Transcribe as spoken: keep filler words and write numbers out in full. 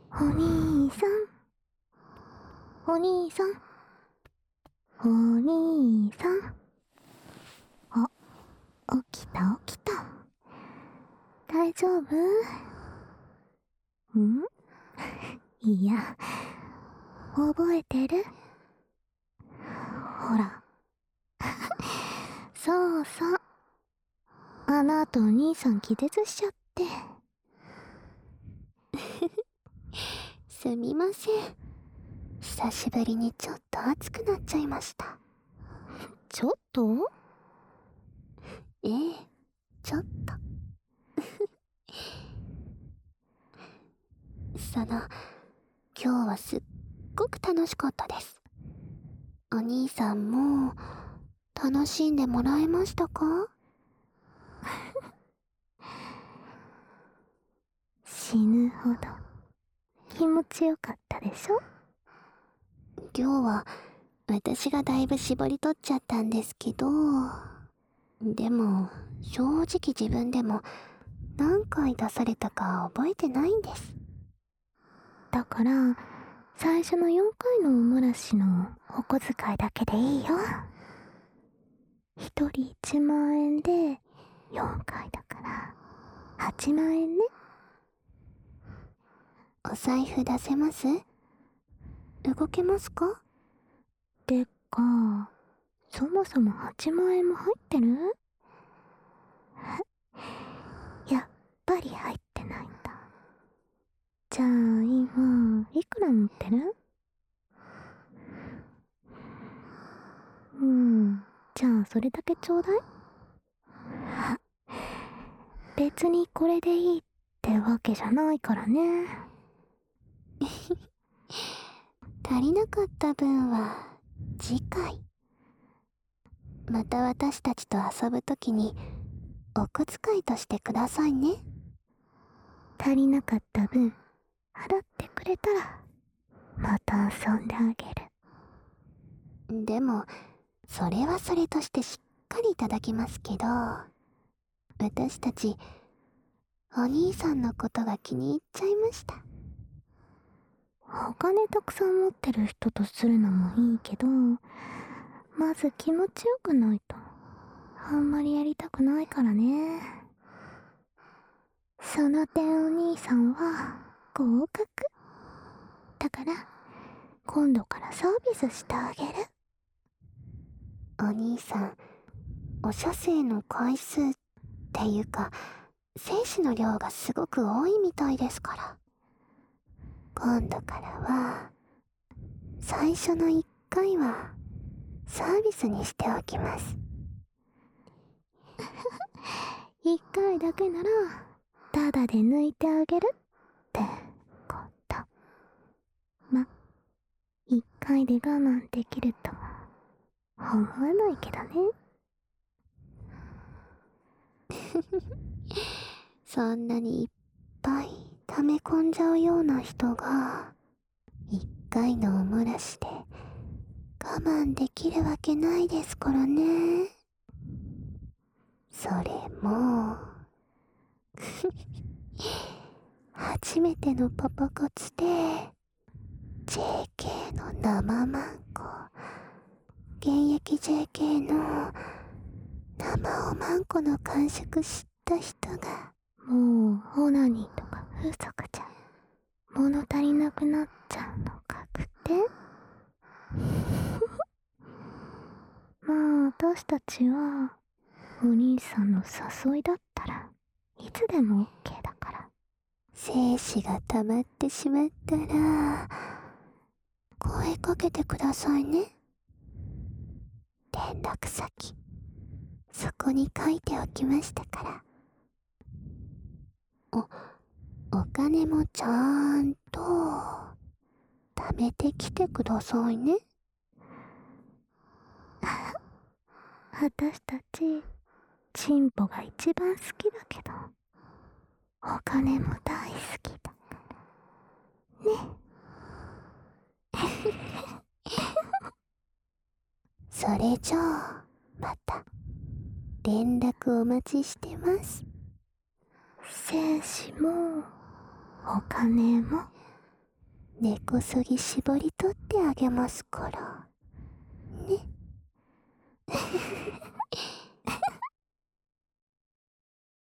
お兄さん、お兄さん、お兄さん。あ、起きた起きた。大丈夫？んいや、覚えてる？ほら。そうそう。あの後お兄さん気絶しちゃって。すみません。久しぶりにちょっと熱くなっちゃいました。ちょっと？ええ、ちょっと。その、今日はすっごく楽しかったです。お兄さんも楽しんでもらえましたか？死ぬほど気持ちよかったでしょ？今日は私がだいぶ絞り取っちゃったんですけど、でも正直自分でも何回出されたか覚えてないんです。だから最初のよんかいのおもらしのお小遣いだけでいいよ。ひとりいちまんえんでよんかいだからはちまんえんね。お財布出せます？動けますか？てか、そもそもはちまんえんも入ってる？やっぱり入ってないんだ。じゃあ今いくら持ってる？うん、じゃあそれだけちょうだい。別にこれでいいってわけじゃないからね。足りなかった分は次回また私たちと遊ぶときにお小遣いとしてくださいね。足りなかった分払ってくれたらまた遊んであげる。でもそれはそれとしてしっかりいただきますけど、私たちお兄さんのことが気に入っちゃいました。お金たくさん持ってる人とするのもいいけど、まず気持ちよくないとあんまりやりたくないからね。その点お兄さんは合格だから、今度からサービスしてあげる。お兄さん、お射精の回数っていうか精子の量がすごく多いみたいですから、今度からは最初のいっかいはサービスにしておきます。いっかいだけならタダで抜いてあげるってこと。ま、いっかいで我慢できるとは思わないけどね。そんなにいっぱい溜め込んじゃうような人がいっかいのおもらしで我慢できるわけないですからね。それも初めてのパパ活で ジェーケー の生マンコ、現役 ジェーケー の生おまんこの感触知った人が、もうオナニーとか風俗じゃ物足りなくなっちゃうの確定。まあ私たちはお兄さんの誘いだったらいつでも OK だから。精子が溜まってしまったら声かけてくださいね。連絡先そこに書いておきましたから。お、お金もちゃんと貯めてきてくださいね。私たちチンポが一番好きだけどお金も大好きだからね。それじゃあまた連絡お待ちしてます。精子もお金も根こそぎ絞り取ってあげますから。